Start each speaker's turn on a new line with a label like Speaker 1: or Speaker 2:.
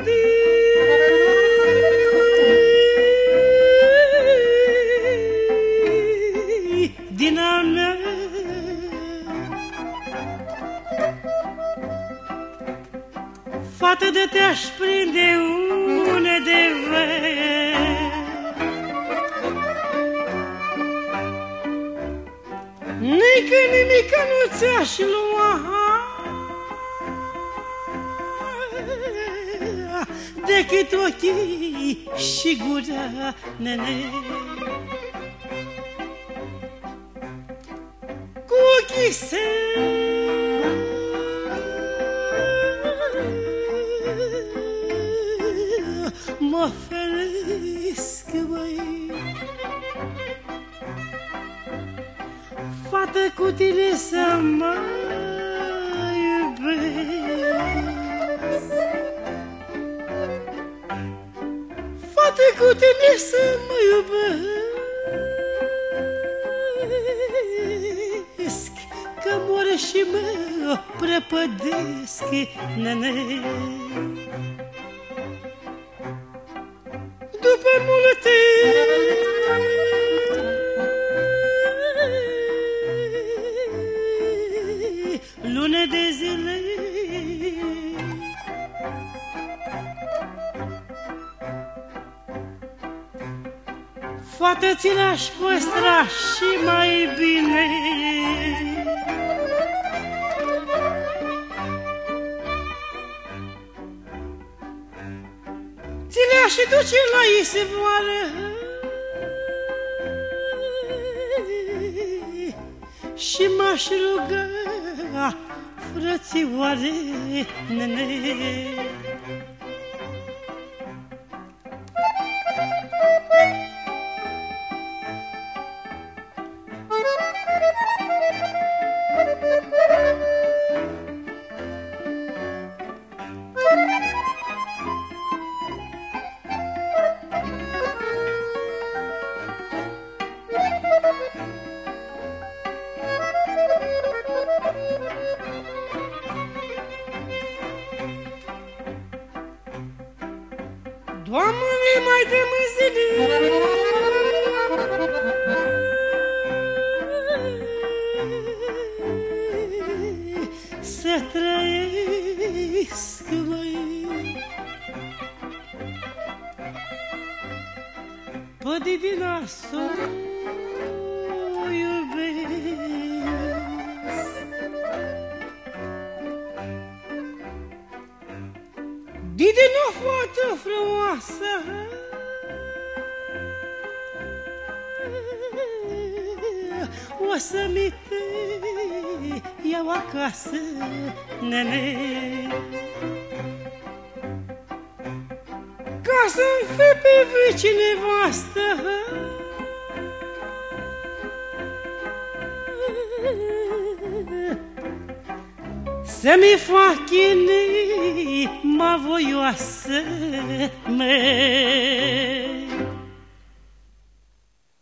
Speaker 1: din a mea. Fată de te-aș prinde undeva, nică nimică nu ți-aș lua decât ochii și gura, nene. Cu ochii mă feresc, băi, fată, cu tine să mă iubesc, fată, cu tine să mă iubesc, că mor și mă prăpădesc, nene. După multe lune de zile, fată, ți l-aș păstra și mai bine, ți le-aș duce la izvoare și m-aș ruga, frățioare, nene. Doamne, mai de mâzile să trăiesc, măi, pădi din asul iubesc, din o fată frumoasă, o să-mi te iau acasă, nene, ca să-mi fie pe veci nevastă, să-mi fac inima voioasă, mă.